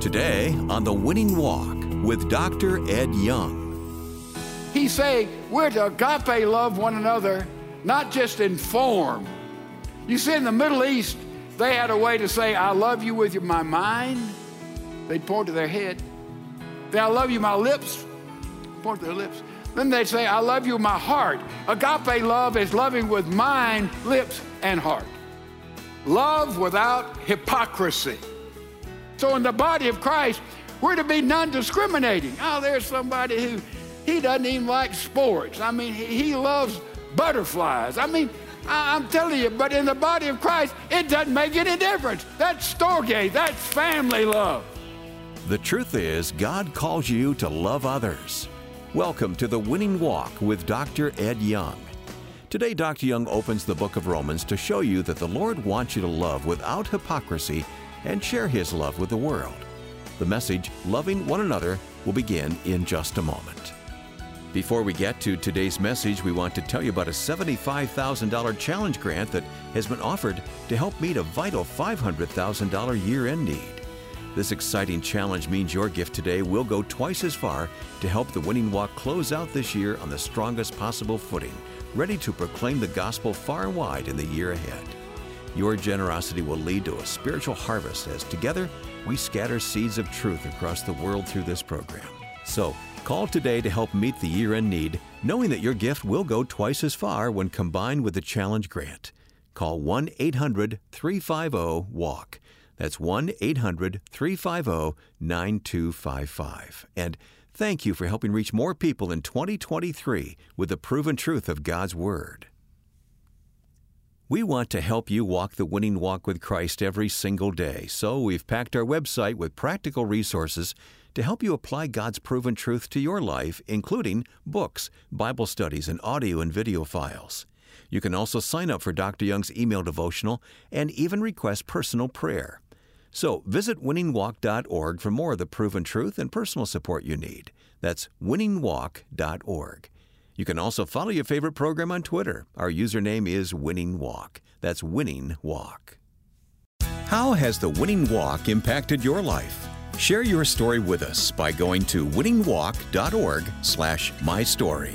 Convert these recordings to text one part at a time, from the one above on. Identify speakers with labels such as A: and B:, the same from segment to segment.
A: Today on The Winning Walk with Dr. Ed Young.
B: He say we're to agape love one another, not just in form. You see, in the Middle East, they had a way to say, I love you with my mind. They'd point to their head. Then I love you, my lips. Point to their lips. Then they'd say, I love you with my heart. Agape love is loving with mind, lips, and heart. Love without hypocrisy. So in the body of Christ, we're to be non-discriminating. Oh, there's somebody who, he doesn't even like sports. I mean, he loves butterflies. I mean, I'm telling you, but in the body of Christ, it doesn't make any difference. That's Storge, that's family love.
A: The truth is, God calls you to love others. Welcome to The Winning Walk with Dr. Ed Young. Today, Dr. Young opens the book of Romans to show you that the Lord wants you to love without hypocrisy and share His love with the world. The message, Loving One Another, will begin in just a moment. Before we get to today's message, we want to tell you about a $75,000 challenge grant that has been offered to help meet a vital $500,000 year-end need. This exciting challenge means your gift today will go twice as far to help the Winning Walk close out this year on the strongest possible footing, ready to proclaim the gospel far and wide in the year ahead. Your generosity will lead to a spiritual harvest as together we scatter seeds of truth across the world through this program. So, call today to help meet the year-end need, knowing that your gift will go twice as far when combined with the challenge grant. Call 1-800-350-WALK. That's 1-800-350-9255. And thank you for helping reach more people in 2023 with the proven truth of God's Word. We want to help you walk the winning walk with Christ every single day, so we've packed our website with practical resources to help you apply God's proven truth to your life, including books, Bible studies, and audio and video files. You can also sign up for Dr. Young's email devotional and even request personal prayer. So visit winningwalk.org for more of the proven truth and personal support you need. That's winningwalk.org. You can also follow your favorite program on Twitter. Our username is Winning Walk. That's Winning Walk. How has the Winning Walk impacted your life? Share your story with us by going to winningwalk.org/mystory.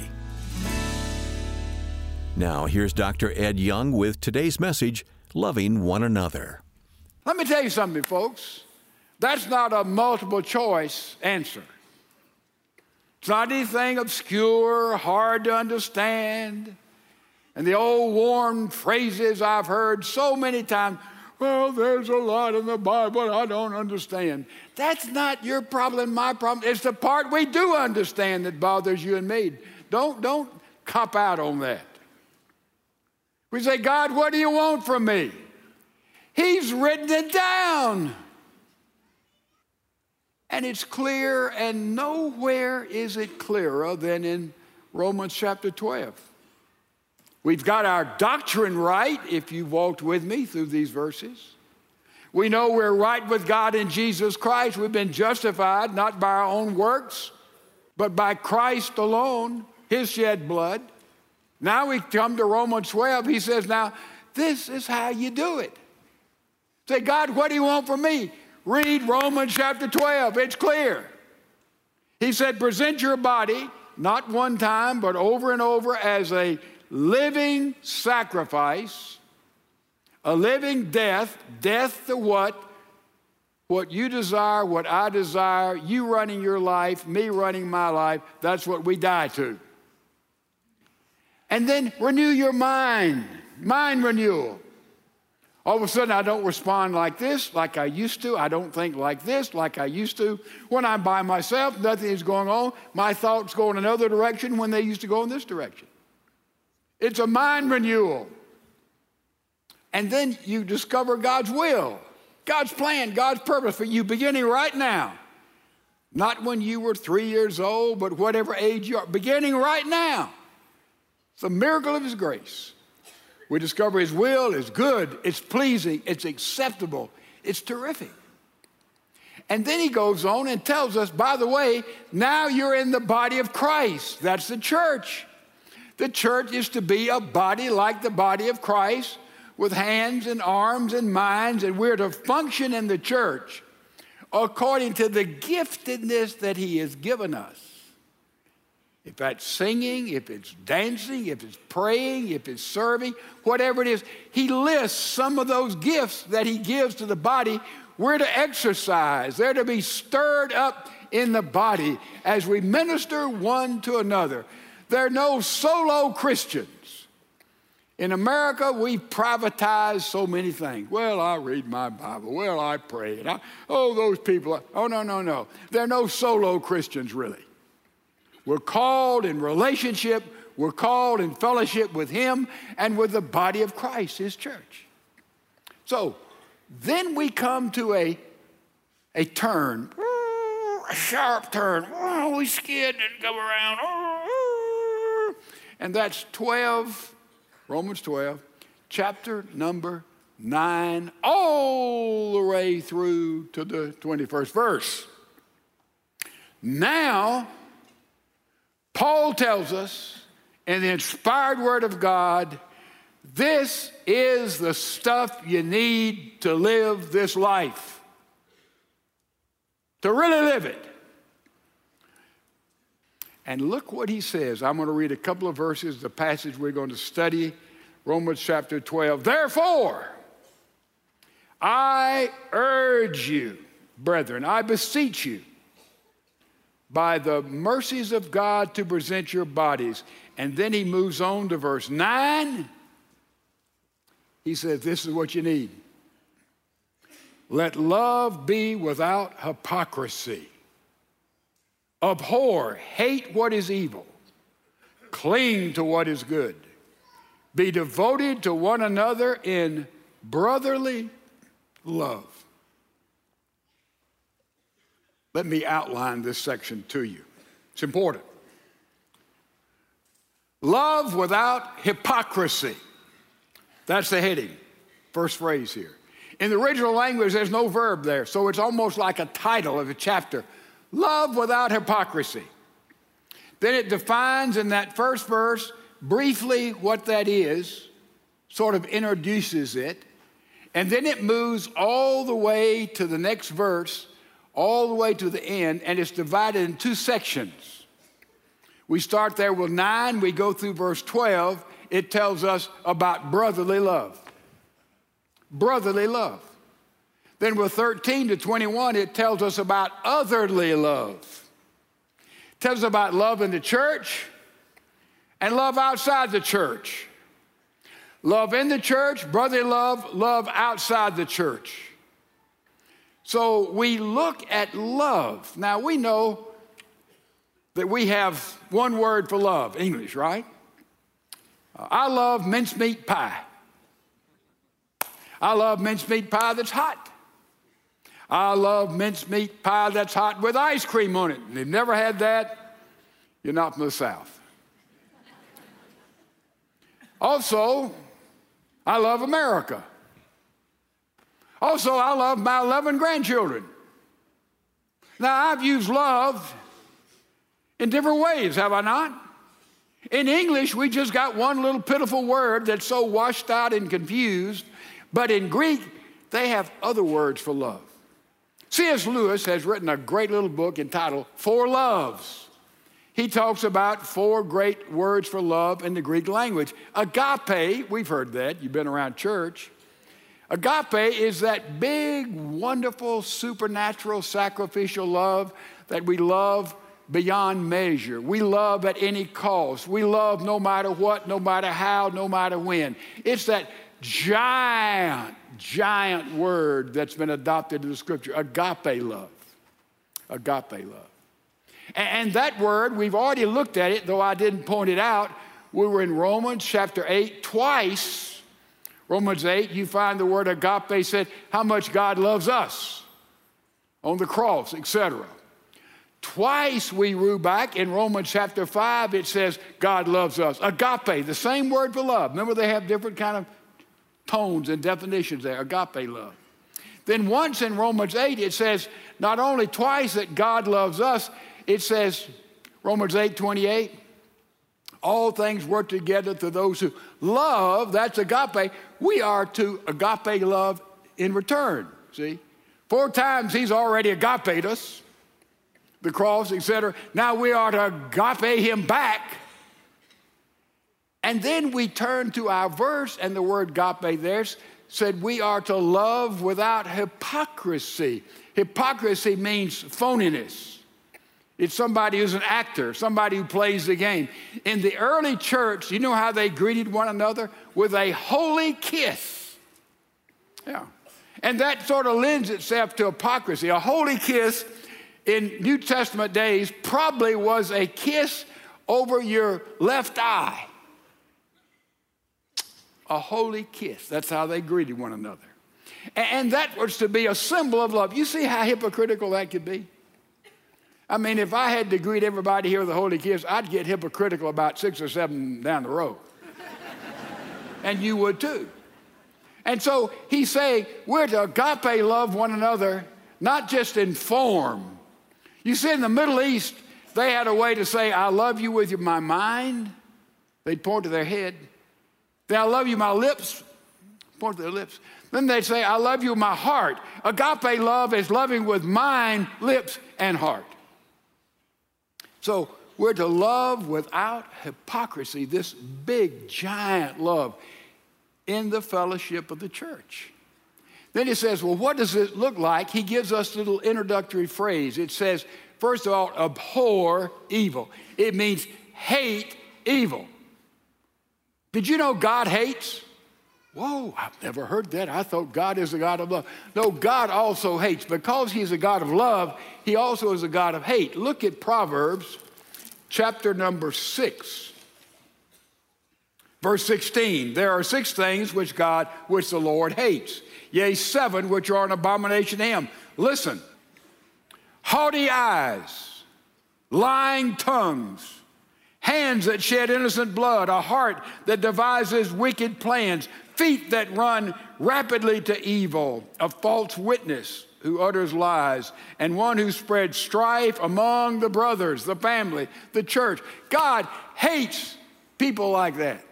A: Now, here's Dr. Ed Young with today's message, Loving One Another.
B: Let me tell you something, folks. That's not a multiple choice answer. It's not anything obscure, hard to understand. And the old worn phrases I've heard so many times, well, there's a lot in the Bible I don't understand. That's not your problem, my problem. It's the part we do understand that bothers you and me. Don't cop out on that. We say, God, what do you want from me? He's written it down. And it's clear, and nowhere is it clearer than in Romans chapter 12. We've got our doctrine right, if you've walked with me through these verses. We know we're right with God in Jesus Christ. We've been justified, not by our own works, but by Christ alone, His shed blood. Now we come to Romans 12. He says, now, this is how you do it. Say, God, what do you want from me? Read Romans chapter 12. It's clear. He said, present your body, not one time, but over and over, as a living sacrifice, a living death. Death to what? What you desire, what I desire, you running your life, me running my life. That's what we die to. And then renew your mind. Mind renewal. All of a sudden, I don't respond like this, like I used to. I don't think like this, like I used to. When I'm by myself, nothing is going on. My thoughts go in another direction when they used to go in this direction. It's a mind renewal. And then you discover God's will, God's plan, God's purpose for you beginning right now. Not when you were 3 years old, but whatever age you are, beginning right now. It's a miracle of His grace. We discover His will is good, it's pleasing, it's acceptable, it's terrific. And then He goes on and tells us, by the way, now you're in the body of Christ. That's the church. The church is to be a body like the body of Christ, with hands and arms and minds, and we're to function in the church according to the giftedness that he has given us. If that's singing, if it's dancing, if it's praying, if it's serving, whatever it is, he lists some of those gifts that he gives to the body. We're to exercise. They're to be stirred up in the body as we minister one to another. There are no solo Christians. In America, we privatize so many things. Well, I read my Bible. Well, I pray. And those people. No. There are no solo Christians, really. We're called in relationship. We're called in fellowship with him and with the body of Christ, his church. So then we come to a turn, a sharp turn. Oh, we skid and go around. And that's Romans 12, chapter number 9, all the way through to the 21st verse. Now, Paul tells us in the inspired word of God, this is the stuff you need to live this life, to really live it. And look what he says. I'm going to read a couple of verses, the passage we're going to study, Romans chapter 12. Therefore, I urge you, brethren, I beseech you, by the mercies of God, to present your bodies. And then he moves on to verse 9. He says, this is what you need. Let love be without hypocrisy. Abhor, hate what is evil. Cling to what is good. Be devoted to one another in brotherly love. Let me outline this section to you. It's important. Love without hypocrisy. That's the heading, first phrase here. In the original language, there's no verb there, so it's almost like a title of a chapter. Love without hypocrisy. Then it defines in that first verse briefly what that is, sort of introduces it, and then it moves all the way to the next verse, all the way to the end, and it's divided in two sections. We start there with 9, we go through verse 12, it tells us about brotherly love. Brotherly love. Then with 13 to 21, it tells us about otherly love. It tells us about love in the church and love outside the church. Love in the church, brotherly love, love outside the church. So we look at love. Now we know that we have one word for love, English, right? I love mincemeat pie. I love mincemeat pie that's hot. I love mincemeat pie that's hot with ice cream on it. And if you've never had that, you're not from the South. Also, I love America. Also, I love my 11 grandchildren. Now, I've used love in different ways, have I not? In English, we just got one little pitiful word that's so washed out and confused. But in Greek, they have other words for love. C.S. Lewis has written a great little book entitled Four Loves. He talks about 4 great words for love in the Greek language. Agape, we've heard that. You've been around church. Agape is that big, wonderful, supernatural, sacrificial love that we love beyond measure. We love at any cost. We love no matter what, no matter how, no matter when. It's that giant word that's been adopted in the scripture, agape love. Agape love. And that word, we've already looked at it, though I didn't point it out. We were in Romans chapter 8 twice. Romans 8, you find the word agape said how much God loves us on the cross, etc. Twice we rue back in Romans chapter 5, it says God loves us. Agape, the same word for love. Remember, they have different kind of tones and definitions there, agape love. Then once in Romans 8, it says not only twice that God loves us, it says, Romans 8:28, all things work together to those who love, that's agape. We are to agape love in return, see? 4 times he's already agape us, the cross, etc. Now we are to agape him back. And then we turn to our verse, and the word agape there said we are to love without hypocrisy. Hypocrisy means phoniness. It's somebody who's an actor, somebody who plays the game. In the early church, you know how they greeted one another? With a holy kiss. Yeah. And that sort of lends itself to hypocrisy. A holy kiss in New Testament days probably was a kiss over your left eye. A holy kiss. That's how they greeted one another. And that was to be a symbol of love. You see how hypocritical that could be? I mean, if I had to greet everybody here with a holy kiss, I'd get hypocritical about 6 or 7 down the road. And you would too. And so he's saying we're to agape love one another, not just in form. You see, in the Middle East, they had a way to say, I love you with my mind. They'd point to their head. Then I love you, my lips. Point to their lips. Then they'd say, I love you with my heart. Agape love is loving with mind, lips, and heart. So we're to love without hypocrisy, this big, giant love in the fellowship of the church. Then he says, well, what does it look like? He gives us a little introductory phrase. It says, first of all, abhor evil. It means hate evil. Did you know God hates? Whoa, I've never heard that. I thought God is a God of love. No, God also hates. Because he's a God of love, he also is a God of hate. Look at Proverbs chapter number 6. Verse 16, there are 6 things which the Lord hates. Yea, 7 which are an abomination to him. Listen, haughty eyes, lying tongues, hands that shed innocent blood, a heart that devises wicked plans, feet that run rapidly to evil, a false witness who utters lies, and one who spreads strife among the brothers, the family, the church. God hates people like that.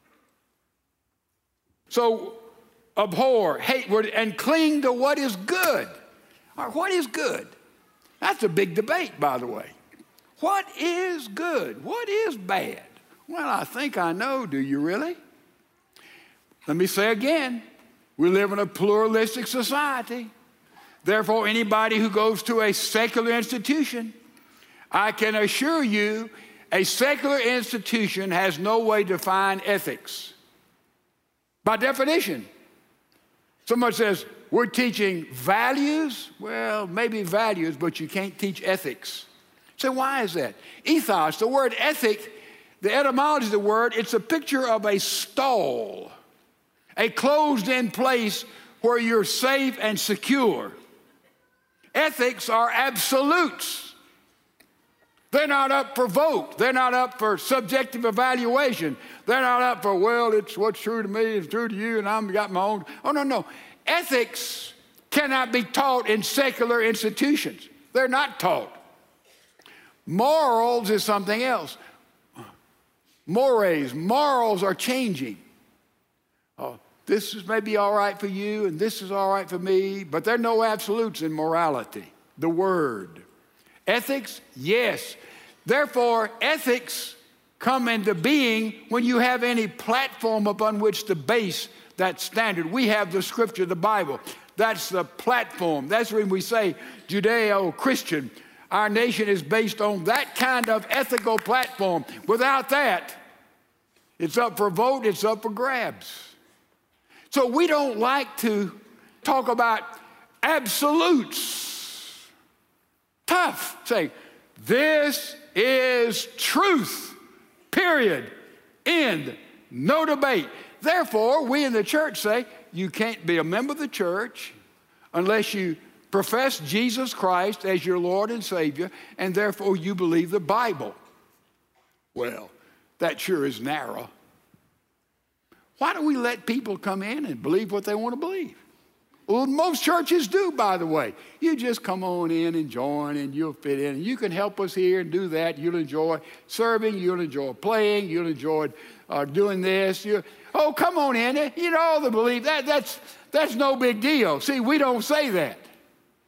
B: So abhor, hate, and cling to what is good. All right, what is good? That's a big debate, by the way. What is good? What is bad? Well, I think I know. Do you really? Let me say again, we live in a pluralistic society. Therefore, anybody who goes to a secular institution, I can assure you, a secular institution has no way to define ethics. By definition, someone says, we're teaching values. Well, maybe values, but you can't teach ethics. So why is that? Ethos, the word ethic, the etymology of the word, it's a picture of a stall, a closed-in place where you're safe and secure. Ethics are absolutes. They're not up for vote. They're not up for subjective evaluation. They're not up for, well, it's what's true to me is true to you, and I've got my own. Oh, no. Ethics cannot be taught in secular institutions. They're not taught. Morals is something else. Morals are changing. This is maybe all right for you, and this is all right for me, but there are no absolutes in morality, the word. Ethics, yes. Therefore, ethics come into being when you have any platform upon which to base that standard. We have the scripture, the Bible. That's the platform. That's when we say Judeo-Christian. Our nation is based on that kind of ethical platform. Without that, it's up for vote, it's up for grabs. So we don't like to talk about absolutes. Tough. Say, this is truth, period, end, no debate. Therefore, we in the church say, you can't be a member of the church unless you profess Jesus Christ as your Lord and Savior, and therefore you believe the Bible. Well, that sure is narrow. Why do we let people come in and believe what they want to believe? Well, most churches do, by the way. You just come on in and join, and you'll fit in. And you can help us here and do that. You'll enjoy serving. You'll enjoy playing. You'll enjoy doing this. Oh, come on in. You know, the belief. That's no big deal. See, we don't say that.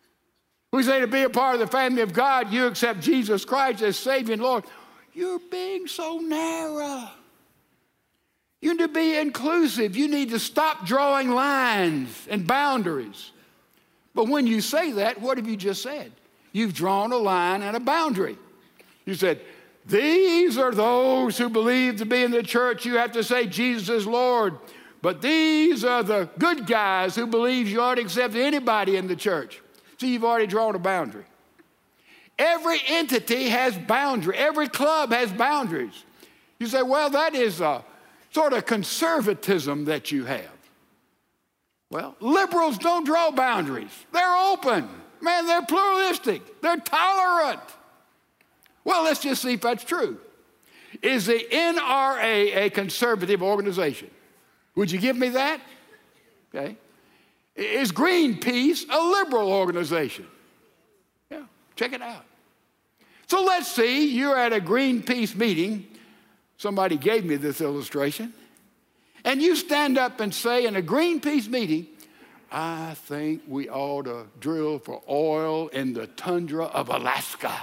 B: We say to be a part of the family of God, you accept Jesus Christ as Savior and Lord. You're being so narrow. You need to be inclusive. You need to stop drawing lines and boundaries. But when you say that, what have you just said? You've drawn a line and a boundary. You said, these are those who believe to be in the church. You have to say Jesus is Lord. But these are the good guys who believe you ought to accept anybody in the church. So you've already drawn a boundary. Every entity has boundaries. Every club has boundaries. You say, well, that is a sort of conservatism that you have. Well, liberals don't draw boundaries. They're open. Man, they're pluralistic. They're tolerant. Well, let's just see if that's true. Is the NRA a conservative organization? Would you give me that? Okay. Is Greenpeace a liberal organization? Yeah, check it out. So let's see, you're at a Greenpeace meeting. Somebody gave me this illustration. And you stand up and say in a Greenpeace meeting, I think we ought to drill for oil in the tundra of Alaska.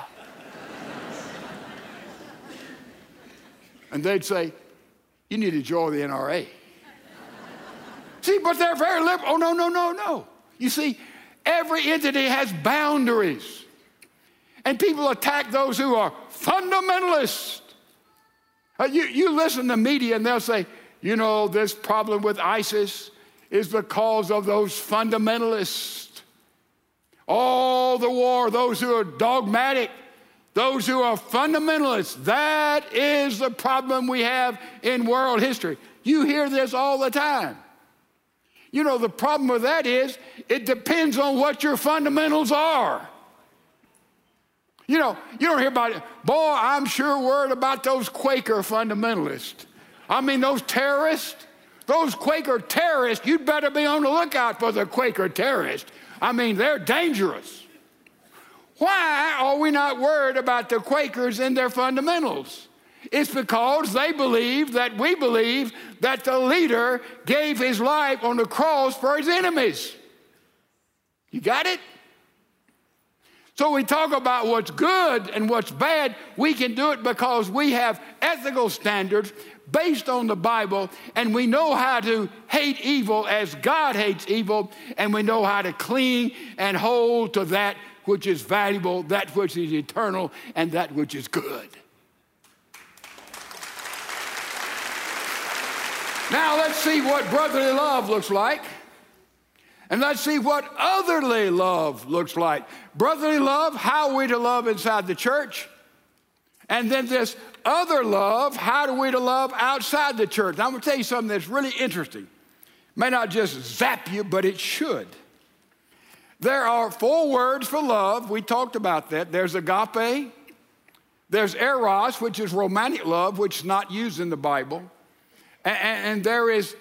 B: And they'd say, you need to join the NRA. See, but they're very liberal. Oh, no. You see, every entity has boundaries. And people attack those who are fundamentalists. You listen to media and they'll say, you know, this problem with ISIS is because of those fundamentalists. All the war, those who are dogmatic, those who are fundamentalists, that is the problem we have in world history. You hear this all the time. You know, the problem with that is it depends on what your fundamentals are. You know, you don't hear about it. Boy, I'm sure worried about those Quaker fundamentalists. I mean, those terrorists, those Quaker terrorists, you'd better be on the lookout for the Quaker terrorists. I mean, they're dangerous. Why are we not worried about the Quakers and their fundamentals? It's because they believe that we believe that the leader gave his life on the cross for his enemies. You got it? So we talk about what's good and what's bad. We can do it because we have ethical standards based on the Bible, and we know how to hate evil as God hates evil, and we know how to cling and hold to that which is valuable, that which is eternal, and that which is good. Now let's see what brotherly love looks like. And let's see what otherly love looks like. Brotherly love, how are we to love inside the church? And then this other love, how are we to love outside the church? Now I'm going to tell you something that's really interesting. May not just zap you, but it should. There are 4 words for love. We talked about that. There's agape. There's eros, which is romantic love, which is not used in the Bible. And there is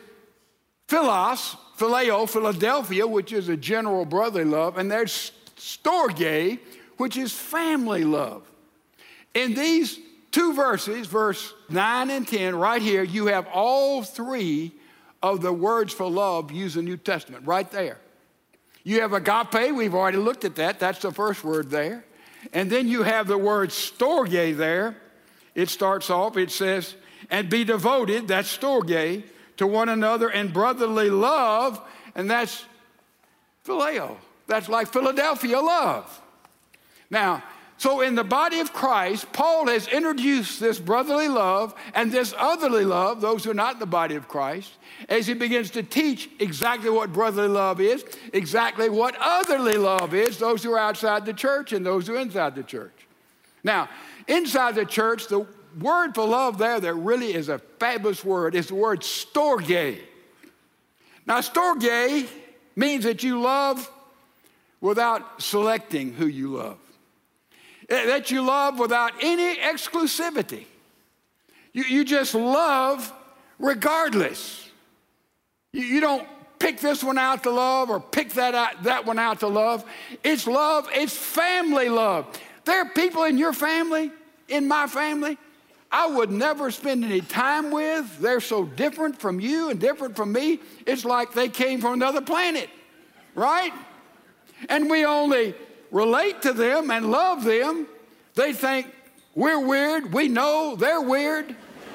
B: philos, phileo, Philadelphia, which is a general brotherly love. And there's storge, which is family love. In these 2 verses, verse 9 and 10, right here, you have all 3 of the words for love used in the New Testament, right there. You have agape, we've already looked at that. That's the first word there. And then you have the word storge there. It starts off, it says, and be devoted, that's storge, to one another in brotherly love, and that's phileo. That's like Philadelphia love. Now, so in the body of Christ, Paul has introduced this brotherly love and this otherly love, those who are not in the body of Christ, as he begins to teach exactly what brotherly love is, exactly what otherly love is, those who are outside the church and those who are inside the church. Now, inside the church, the word for love there that really is a fabulous word is the word storge. Now, storge means that you love without selecting who you love. That you love without any exclusivity. You just love regardless. You don't pick this one out to love or pick that one out to love. It's love, it's family love. There are people in your family, in my family, I would never spend any time with. They're so different from you and different from me. It's like they came from another planet, right? And we only relate to them and love them, they think we're weird, we know they're weird,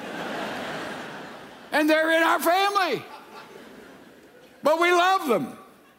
B: and they're in our family. But we love them.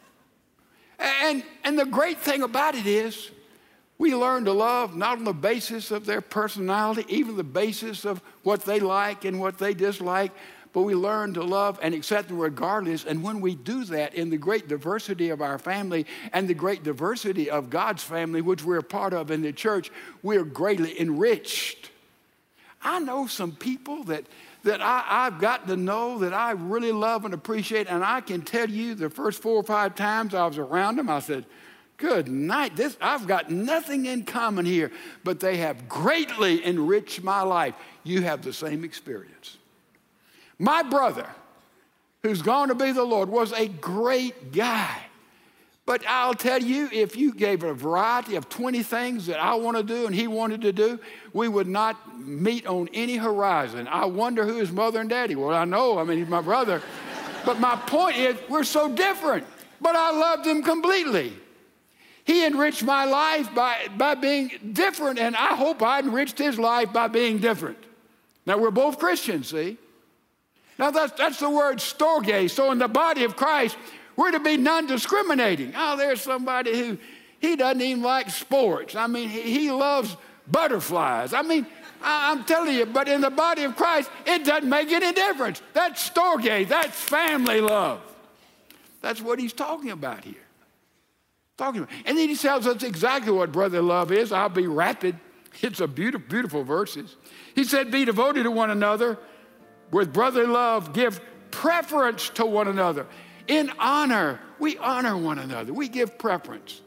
B: And the great thing about it is we learn to love not on the basis of their personality, even the basis of what they like and what they dislike, but we learn to love and accept them regardless. And when we do that in the great diversity of our family and the great diversity of God's family, which we're a part of in the church, we're greatly enriched. I know some people that I've got to know that I really love and appreciate, and I can tell you the first 4 or 5 times I was around them, I said, good night, I've got nothing in common here, but they have greatly enriched my life. You have the same experience. My brother, who's gone to be the Lord, was a great guy. But I'll tell you, if you gave a variety of 20 things that I want to do and he wanted to do, we would not meet on any horizon. I wonder who his mother and daddy were. I know, he's my brother. But my point is, we're so different. But I loved him completely. He enriched my life by being different, and I hope I enriched his life by being different. Now, we're both Christians, see? Now, that's the word storge. So in the body of Christ, we're to be non-discriminating. Oh, there's somebody who, he doesn't even like sports. He loves butterflies. I'm telling you, but in the body of Christ, it doesn't make any difference. That's storge. That's family love. That's what he's talking about here. And then he tells us exactly what brother love is. I'll be rapid. It's a beautiful, beautiful verses. He said, be devoted to one another. With brotherly love, give preference to one another. In honor, we honor one another. We give preference.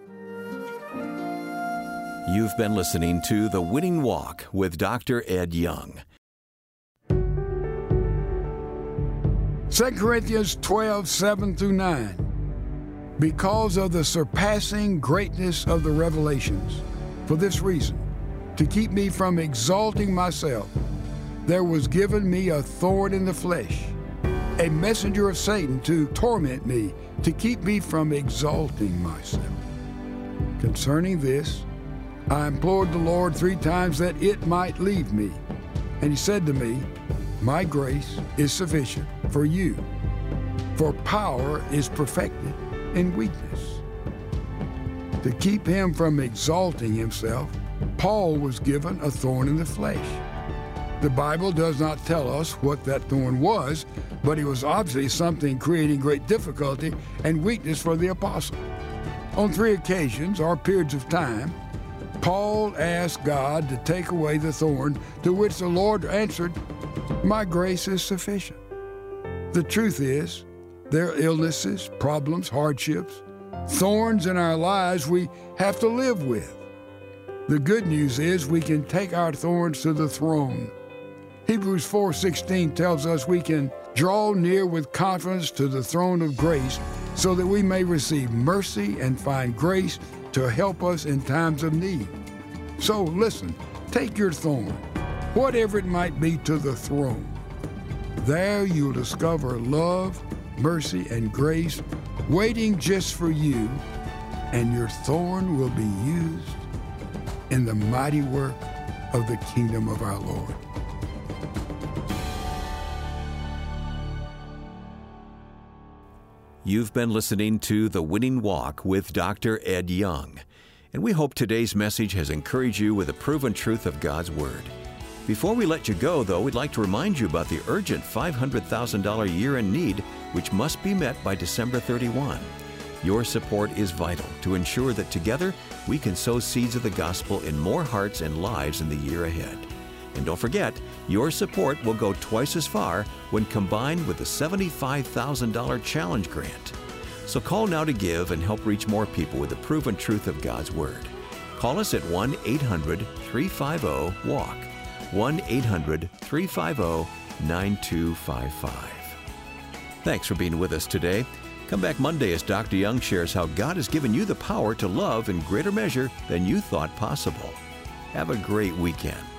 A: You've been listening to The Winning Walk with Dr. Ed Young.
B: 2 Corinthians 12, 7 through 9. Because of the surpassing greatness of the revelations, for this reason, to keep me from exalting myself, there was given me a thorn in the flesh, a messenger of Satan to torment me, to keep me from exalting myself. Concerning this, I implored the Lord 3 times that it might leave me. And he said to me, my grace is sufficient for you, for power is perfected in weakness. To keep him from exalting himself, Paul was given a thorn in the flesh. The Bible does not tell us what that thorn was, but it was obviously something creating great difficulty and weakness for the apostle. On 3 occasions, or periods of time, Paul asked God to take away the thorn, to which the Lord answered, my grace is sufficient. The truth is, there are illnesses, problems, hardships, thorns in our lives we have to live with. The good news is we can take our thorns to the throne. Hebrews 4:16 tells us we can draw near with confidence to the throne of grace so that we may receive mercy and find grace to help us in times of need. So listen, take your thorn, whatever it might be, to the throne. There you'll discover love, mercy, and grace waiting just for you, and your thorn will be used in the mighty work of the kingdom of our Lord.
A: You've been listening to The Winning Walk with Dr. Ed Young, and we hope today's message has encouraged you with the proven truth of God's Word. Before we let you go, though, we'd like to remind you about the urgent $500,000 year-end need, which must be met by December 31. Your support is vital to ensure that together we can sow seeds of the gospel in more hearts and lives in the year ahead. And don't forget, your support will go twice as far when combined with the $75,000 challenge grant. So call now to give and help reach more people with the proven truth of God's Word. Call us at 1-800-350-WALK, 1-800-350-9255. Thanks for being with us today. Come back Monday as Dr. Young shares how God has given you the power to love in greater measure than you thought possible. Have a great weekend.